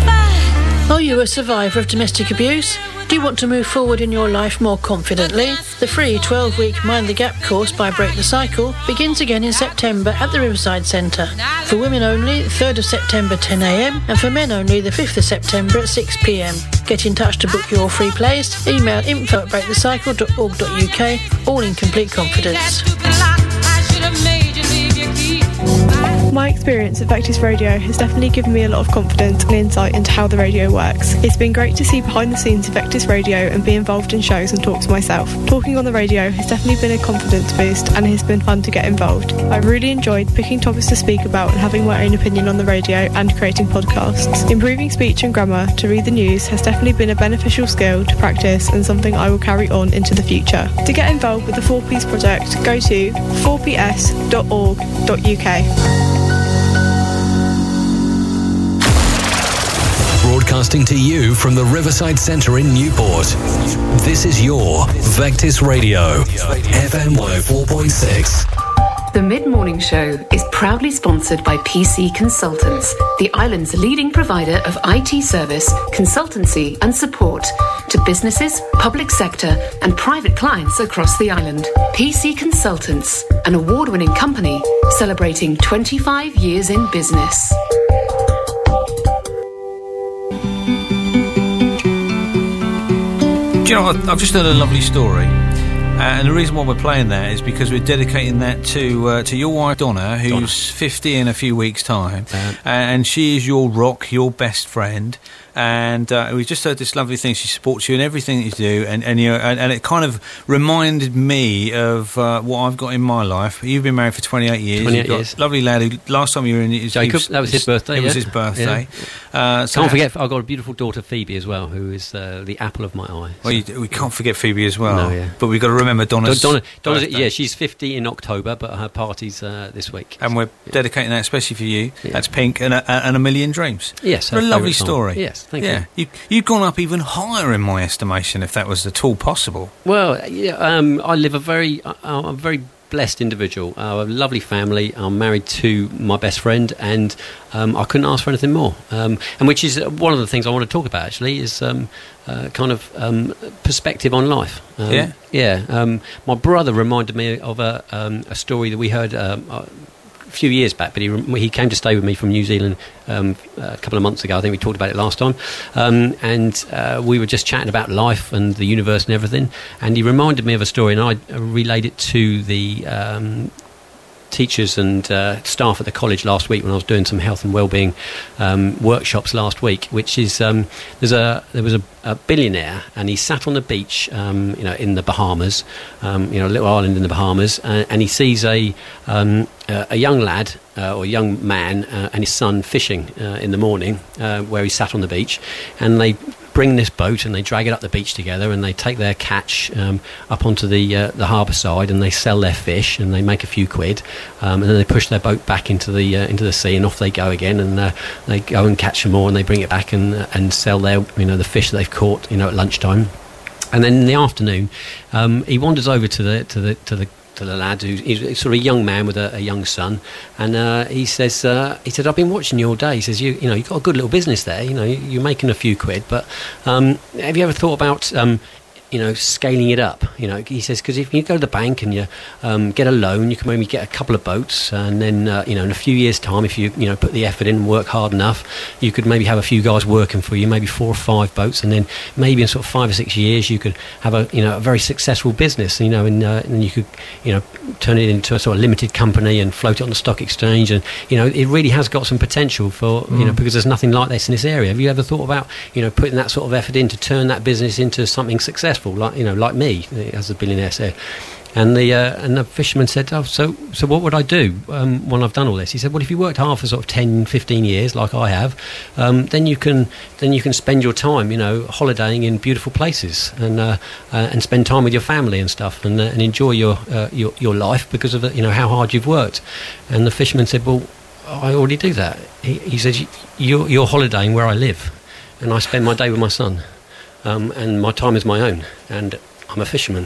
you a survivor of domestic abuse? Do you want to move forward in your life more confidently? The free twelve-week Mind the Gap course by Break the Cycle begins again in September at the Riverside Centre. For women only, third of September ten a m and for men only the fifth of September at six p m. Get in touch to book your free place. Email info at break the cycle dot org dot u k, all in complete confidence. My experience at Vectis Radio has definitely given me a lot of confidence and insight into how the radio works. It's been great to see behind the scenes of Vectis Radio and be involved in shows and talks myself. Talking on the radio has definitely been a confidence boost and it has been fun to get involved. I've really enjoyed picking topics to speak about and having my own opinion on the radio and creating podcasts. Improving speech and grammar to read the news has definitely been a beneficial skill to practice and something I will carry on into the future. To get involved with the four Ps project, go to four p s dot org dot u k. Broadcasting to you from the Riverside Centre in Newport. This is your Vectis Radio, F M one oh four point six. The Mid-Morning Show is proudly sponsored by P C Consultants, the island's leading provider of I T service, consultancy and support to businesses, public sector and private clients across the island. P C Consultants, an award-winning company celebrating twenty-five years in business. Do you know what? I've just heard a lovely story. Uh, and the reason why we're playing that is because we're dedicating that to uh, to your wife Donna, who's Donna. fifty in a few weeks' time, uh, and she is your rock, your best friend. And uh, we just heard this lovely thing. She supports you in everything that you do, and and, you know, and, and it kind of reminded me of uh, what I've got in my life. You've been married for twenty-eight years. twenty-eight You've got years. A lovely lad who last time you were in his, Jacob. Was, that was his birthday. It yeah. was his birthday. Yeah. Uh, so can't forget. I've got a beautiful daughter Phoebe as well, who is uh, the apple of my eye. Well, you, we can't forget Phoebe as well. No, yeah. But we've got to remember Donna's. Donna, Donna's birthday. yeah, she's fifty in October, but her party's uh, this week. And we're yeah. dedicating that especially for you. Yeah. That's Pink and a, and a Million Dreams. Yes, a lovely story. Yes, thank yeah. you. you. You've gone up even higher in my estimation, if that was at all possible. Well, yeah, um, I live a very, uh, I'm a very blessed individual. Uh, a lovely family. I'm married to my best friend, and um, I couldn't ask for anything more. Um, and which is one of the things I want to talk about. Actually, is um, uh, kind of um, perspective on life. Um, yeah, yeah. Um, my brother reminded me of a, um, a story that we heard. Um, uh, a few years back, but he he came to stay with me from New Zealand um, a couple of months ago. I think we talked about it last time, um, and uh, we were just chatting about life and the universe and everything. And he reminded me of a story, and I relayed it to the um, teachers and uh, staff at the college last week when I was doing some health and wellbeing um, workshops last week. Which is um, there's a there was a, a billionaire, and he sat on the beach, um, you know, in the Bahamas, um, you know, a little island in the Bahamas, and, and he sees a um, uh, a young lad uh, or a young man uh, and his son fishing uh, in the morning, uh, where he sat on the beach, and they bring this boat and they drag it up the beach together, and they take their catch um, up onto the uh, the harbour side, and they sell their fish and they make a few quid, um, and then they push their boat back into the uh, into the sea, and off they go again, and uh, they go and catch some more, and they bring it back and uh, and sell their, you know, the fish that they've caught, you know, at lunchtime. And then in the afternoon, um, he wanders over to the to the to the to the lad who's he's sort of a young man with a, a young son, and uh, he says uh, he said, I've been watching you all day. He says, you you know, you've got a good little business there, you know, you're making a few quid, but um, have you ever thought about um, you know, scaling it up? You know, he says, because if you go to the bank and you um, get a loan, you can maybe get a couple of boats, and then uh, you know, in a few years' time, if you you know put the effort in and work hard enough, you could maybe have a few guys working for you, maybe four or five boats, and then maybe in sort of five or six years, you could have a you know a very successful business, you know, and, uh, and you could you know turn it into a sort of limited company and float it on the stock exchange, and you know, it really has got some potential for mm. you know, because there's nothing like this in this area. Have you ever thought about you know putting that sort of effort in to turn that business into something successful? Like, you know, like me, as the billionaire said. And the uh, and the fisherman said, oh, so so what would I do um, when I've done all this? He said, well, if you worked hard for sort of ten, fifteen years, like I have, um, then you can then you can spend your time, you know, holidaying in beautiful places, and uh, uh, and spend time with your family and stuff, and uh, and enjoy your uh, your your life because of the, you know, how hard you've worked. And the fisherman said, well, I already do that. He, he said, you're, you're holidaying where I live, and I spend my day with my son. Um, and my time is my own, and I'm a fisherman,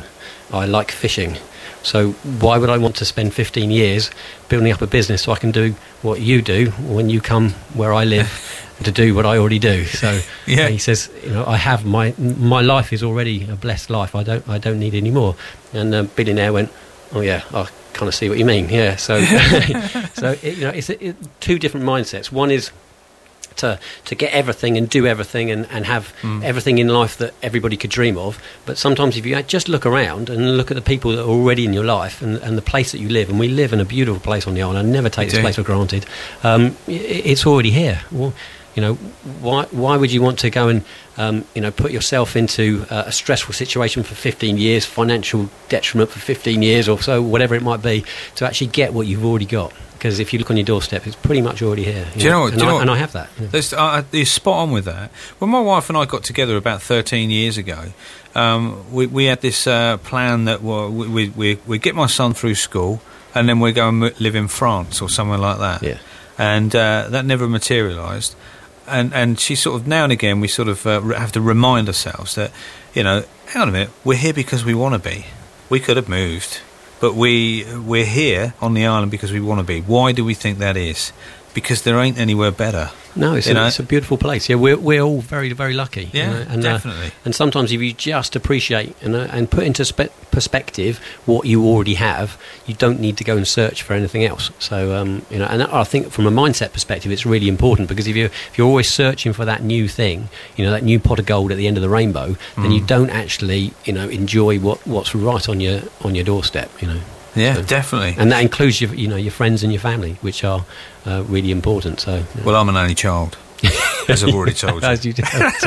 I like fishing. So why would I want to spend fifteen years building up a business so I can do what you do when you come where I live to do what I already do? So yeah. he says, you know, I have my my life is already a blessed life. I don't I don't need any more. And uh, billionaire went, oh yeah, I kind of see what you mean. Yeah. So so it, you know, it's it, two different mindsets. One is to to get everything and do everything and, and have mm. everything in life that everybody could dream of. But sometimes if you just look around and look at the people that are already in your life and, and the place that you live, and we live in a beautiful place on the island, I never take this place for granted, um, it, it's already here. Well, you know, why why would you want to go and um, you know, put yourself into uh, a stressful situation for fifteen years, financial detriment for fifteen years or so, whatever it might be, to actually get what you've already got? Because if you look on your doorstep, it's pretty much already here. You do you know, know what? And, do you I, know what? and I have that. Yeah. Uh, you're spot on with that. When my wife and I got together about thirteen years ago, um, we, we had this uh, plan that well, we we we we'd get my son through school, and then we'd go and live in France or somewhere like that. Yeah. And uh, that never materialised. And and she sort of, now and again, we sort of uh, have to remind ourselves that, you know, hang on a minute, we're here because we want to be. We could have moved, but we, we're here on the island because we want to be. Why do we think that is? Because there ain't anywhere better. No, it's, a, it's a beautiful place. Yeah, we're we're all very, very lucky. Yeah, you know? and, definitely. Uh, and sometimes if you just appreciate and, uh, and put into spe- perspective what you already have, you don't need to go and search for anything else. So, um, you know, and I think from a mindset perspective, it's really important, because if you if you're always searching for that new thing, you know, that new pot of gold at the end of the rainbow, mm. then you don't actually, you know, enjoy what, what's right on your on your doorstep. You know. Yeah, so, definitely. And that includes your, you know, your friends and your family, which are uh, really important. So, yeah. Well, I'm an only child, as I've already told you. As you did.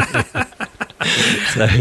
so,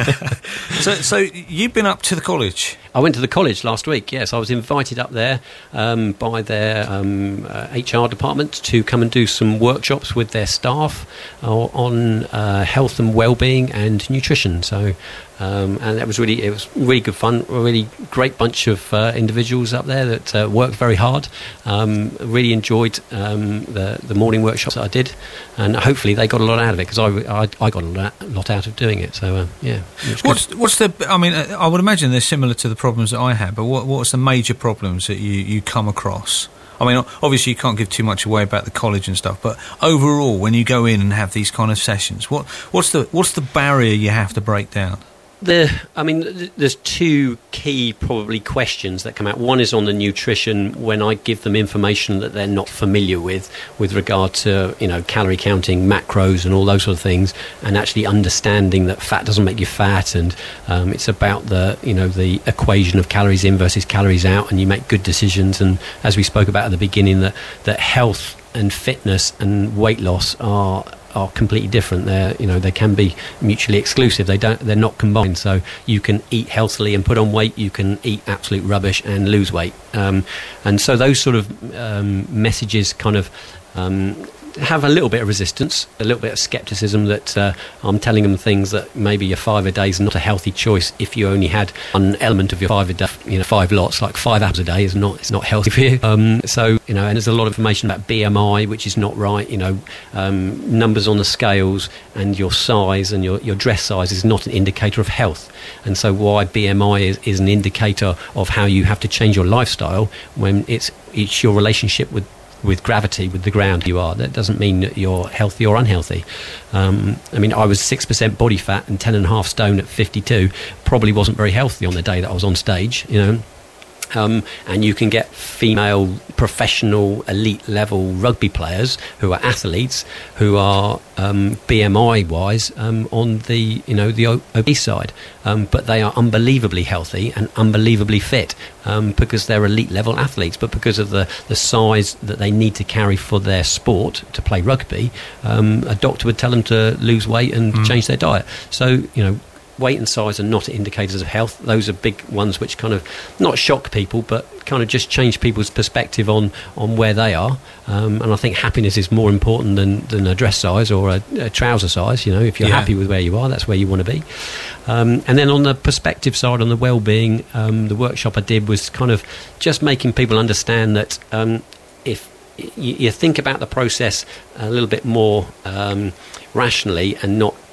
so, so you've been up to the college? I went to the college last week, yes. I was invited up there um, by their um, uh, H R department to come and do some workshops with their staff uh, on uh, health and well-being and nutrition. So, um, and that was really, it was really good fun. A really great bunch of uh, individuals up there that uh, worked very hard. Um, really enjoyed um, the the morning workshops that I did, and hopefully they got a lot out of it, because I, I, I got a lot, a lot out of doing it. So, uh, yeah. What's what's the? I mean, I would imagine they're similar to the problems that I had, but what what's the major problems that you, you come across? I mean, obviously you can't give too much away about the college and stuff, but overall, when you go in and have these kind of sessions, what what's the what's the barrier you have to break down? The, I mean, there's two key probably questions that come out. One is on the nutrition, when I give them information that they're not familiar with, with regard to, you know, calorie counting, macros and all those sort of things, and actually understanding that fat doesn't make you fat, and um, it's about the, you know, the equation of calories in versus calories out, and you make good decisions. And as we spoke about at the beginning, that, that health and fitness and weight loss are are completely different. They're, you know, they can be mutually exclusive. They don't, they're not combined. So you can eat healthily and put on weight. You can eat absolute rubbish and lose weight. Um, and so those sort of um, messages kind of um, have a little bit of resistance, a little bit of scepticism, that uh, I'm telling them things that maybe a five a day is not a healthy choice if you only had one element of your five a day, you know, five lots, like five hours a day is not, it's not healthy for you. Um, so, you know, and there's a lot of information about B M I, which is not right, you know, um, numbers on the scales and your size and your, your dress size is not an indicator of health. And so why B M I is, is an indicator of how you have to change your lifestyle, when it's, it's your relationship with with gravity, with the ground you are. That doesn't mean that you're healthy or unhealthy. Um, I mean, I was six percent body fat and ten and a half stone at fifty-two. Probably wasn't very healthy on the day that I was on stage, you know. Um, and you can get female professional elite level rugby players who are athletes who are um, B M I wise um, on the, you know, the obese side, um, but they are unbelievably healthy and unbelievably fit um, because they're elite level athletes. But because of the, the size that they need to carry for their sport to play rugby, um, a doctor would tell them to lose weight and mm. change their diet. So, you know, weight and size are not indicators of health. Those are big ones which kind of not shock people, but kind of just change people's perspective on, on where they are. Um, and I think happiness is more important than, than a dress size or a, a trouser size. You know, if you're yeah. happy with where you are, that's where you want to be. Um, and then on the perspective side, on the well-being, um, the workshop I did was kind of just making people understand that um, if you, you think about the process a little bit more um, rationally and not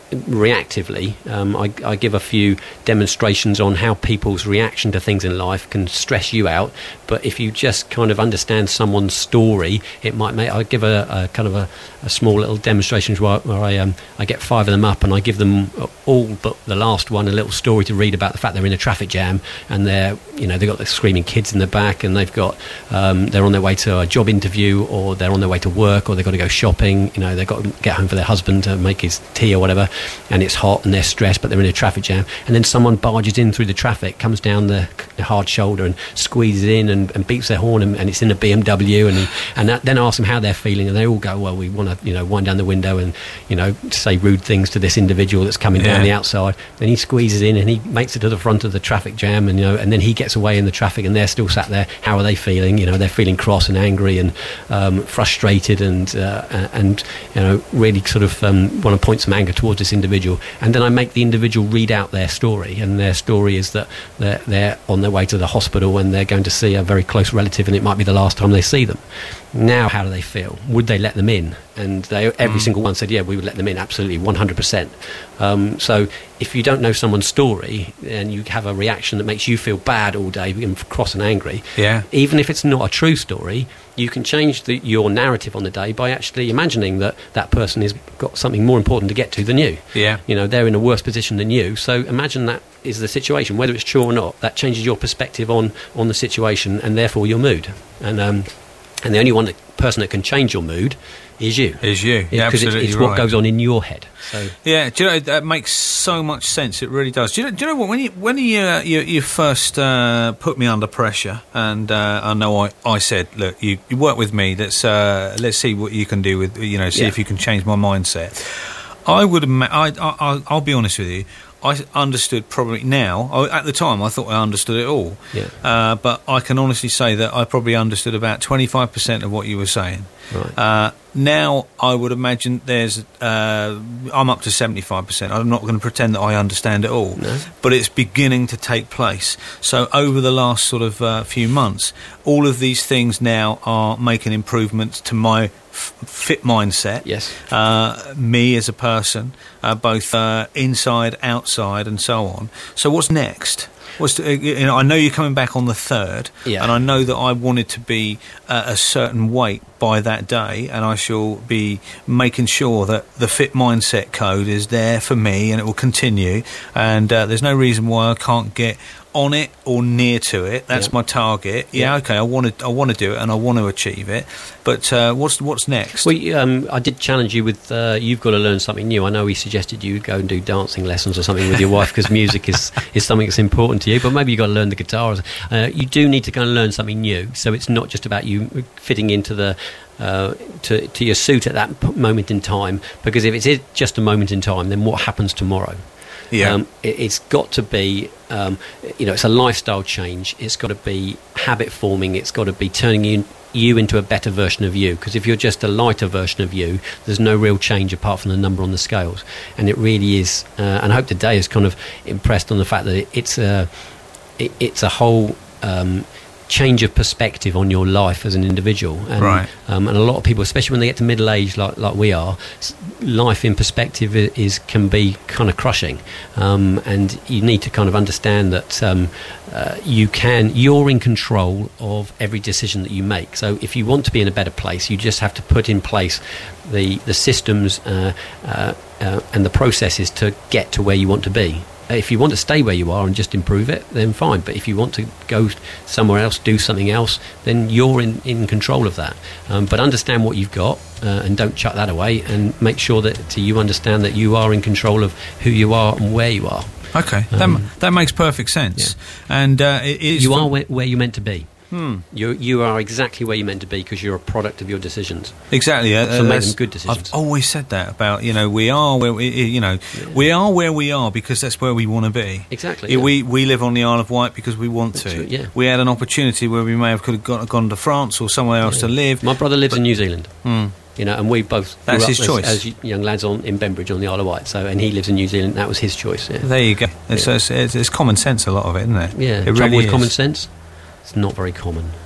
reactively. Um, I, I give a few demonstrations on how people's reaction to things in life can stress you out. But if you just kind of understand someone's story, it might make. I give a, a kind of a, a small little demonstration where, where I um, I get five of them up and I give them all but the last one a little story to read about the fact they're in a traffic jam and they're you know they've got the screaming kids in the back and they've got um, they're on their way to a job interview or they're on their way to work or they've got to go shopping. You know they've got to get home for their husband to make his tea or whatever, and it's hot and they're stressed but they're in a traffic jam, and then someone barges in through the traffic, comes down the, the hard shoulder and squeezes in and And, and beeps their horn and, and it's in a B M W and and that, then ask them how they're feeling and they all go, well, we want to you know wind down the window and you know say rude things to this individual that's coming yeah. down the outside. Then he squeezes in and he makes it to the front of the traffic jam and you know and then he gets away in the traffic and they're still sat there. How are they feeling? You know they're feeling cross and angry and um, frustrated and uh, and you know really sort of um, want to point some anger towards this individual. And then I make the individual read out their story, and their story is that they're, they're on their way to the hospital and they're going to see a very close relative and it might be the last time they see them. Now how do they feel? Would they let them in? And they, every mm. single one said, yeah, we would let them in, absolutely, one hundred percent. Um, so if you don't know someone's story and you have a reaction that makes you feel bad all day and cross and angry, yeah. even if it's not a true story, you can change the, your narrative on the day by actually imagining that that person has got something more important to get to than you. Yeah. You know, they're in a worse position than you. So imagine that is the situation, whether it's true or not. That changes your perspective on, on the situation and therefore your mood. And um, and the only one that, person that can change your mood is you. Is you, yeah, because absolutely it's, it's right. what goes on in your head. So yeah, do you know that makes so much sense? It really does. Do you know? Do you know what? When you when you uh, you, you first uh, put me under pressure, and uh, I know I, I said, look, you, you work with me. Let's uh, let's see what you can do with you know, see yeah. if you can change my mindset. I would. Ima- I, I I'll be honest with you. I understood probably now. I, at the time, I thought I understood it all. Yeah. Uh, but I can honestly say that I probably understood about twenty-five percent of what you were saying. Right. Uh, now, I would imagine there's... Uh, I'm up to seventy-five percent. I'm not going to pretend that I understand it all. No. But it's beginning to take place. So over the last sort of uh, few months, all of these things now are making improvements to my f- fit mindset. Yes. Uh, me as a person, uh, both uh, inside, outside, and so on. So what's next? What's the, you know, I know you're coming back on the third, yeah. and I know that I wanted to be uh, a certain weight by that day, and I shall be making sure that the Fit Mindset Code is there for me, and it will continue. And uh, there's no reason why I can't get on it or near to it. That's yeah. my target. Yeah, yeah, okay. I want to. I want to do it, and I want to achieve it. But uh, what's what's next? Well, um, I did challenge you with. Uh, you've got to learn something new. I know he suggested you go and do dancing lessons or something with your wife because music is is something that's important to you. But maybe you have got to learn the guitar. Uh, you do need to go and learn something new. So it's not just about you fitting into the. Uh, to, to your suit at that p- moment in time, because if it is just a moment in time, then what happens tomorrow? Yeah. Um, it, it's got to be, um, you know, it's a lifestyle change. It's got to be habit forming. It's got to be turning you, you into a better version of you. Because if you're just a lighter version of you, there's no real change apart from the number on the scales. And it really is. Uh, and I hope today is kind of impressed on the fact that it, it's a, it, it's a whole. Um, change of perspective on your life as an individual, and, right. um, and a lot of people, especially when they get to middle age like, like we are, life in perspective is can be kind of crushing, um, and you need to kind of understand that um, uh, you can you're in control of every decision that you make. So if you want to be in a better place, you just have to put in place the, the systems uh, uh, uh, and the processes to get to where you want to be. If you want to stay where you are and just improve it, then fine. But if you want to go somewhere else, do something else, then you're in, in control of that. Um, but understand what you've got uh, and don't chuck that away, and make sure that you understand that you are in control of who you are and where you are. Okay, um, that, that makes perfect sense. Yeah. And uh, it is you are where, where you're meant to be. Hmm. You you are exactly where you're meant to be because you're a product of your decisions. Exactly. Uh, so make them good decisions. I've always said that about, you know, we are where we, you know, yeah. we are where we are because that's where we want to be. Exactly. Yeah, yeah. We we live on the Isle of Wight because we want that's to. Right, yeah. We had an opportunity where we may have could have gone, gone to France or somewhere else yeah. to live. My brother lives but, in New Zealand. Hmm. You know, and we both that's grew his up choice as, as young lads on in Bembridge on the Isle of Wight. So, and he lives in New Zealand. That was his choice. Yeah. There you go. It's, yeah. it's, it's, it's common sense, a lot of it, isn't it? Yeah. It Trouble really with is. common sense. It's not very common.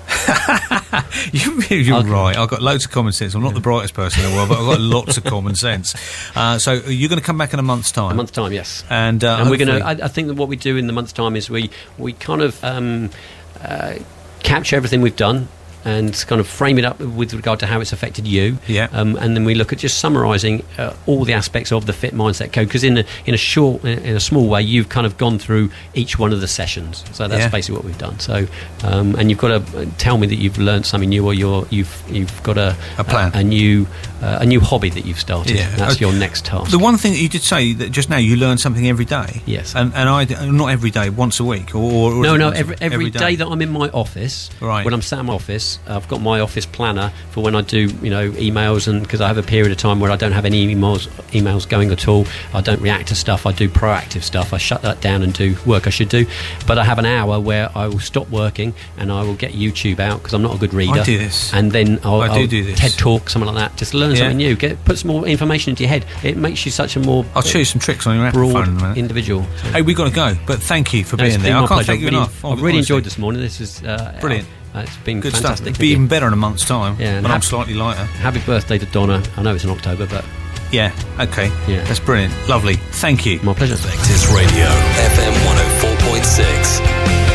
you, you're Okay. right. I've got loads of common sense. I'm not the brightest person in the world, but I've got lots of common sense. Uh, so you're going to come back in a month's time. A month's time, yes. And, uh, and we're going to. hopefully- I, I think that what we do in the month's time is we we kind of um, uh, capture everything we've done and kind of frame it up with regard to how it's affected you. Yeah. Um, and then we look at just summarising uh, all the aspects of the Fit Mindset Code, because in a, in a short, in a small way, you've kind of gone through each one of the sessions. So that's Yeah. basically what we've done. So, um, and you've got to tell me that you've learned something new, or you're, you've you've got a A plan. a, a new uh, a new hobby that you've started. Yeah. That's Okay. your next task. The one thing that you did say that just now, you learn something every day. Yes. And and I not every day, once a week, or, or No, is it no. once a- Every every day that I'm in my office, Right. when I'm sat in my office, I've got my office planner for when I do, you know, emails, and because I have a period of time where I don't have any emails emails going at all. I don't react to stuff. I do proactive stuff. I shut that down and do work I should do. But I have an hour where I will stop working and I will get YouTube out because I'm not a good reader. I do this. And then I'll, I do I'll do this. TED Talk, something like that. Just learn Yeah. something new. Get put some more information into your head. It makes you such a more I'll show you some tricks on your Apple broad phone in a minute. individual. So- Hey, we've got to go, but thank you for No, it's being been there. my I can't pleasure. thank you Really- enough. I've really honestly. enjoyed this morning. This is uh, Brilliant. Uh, it's been Good fantastic. stuff. It'll Thank be you. even better in a month's time, Yeah, and when I'm hap- slightly lighter. Happy birthday to Donna. I know it's in October, but Yeah, okay. Yeah. That's brilliant. Lovely. Thank you. my pleasure. Vectis Radio, F M one oh four point six.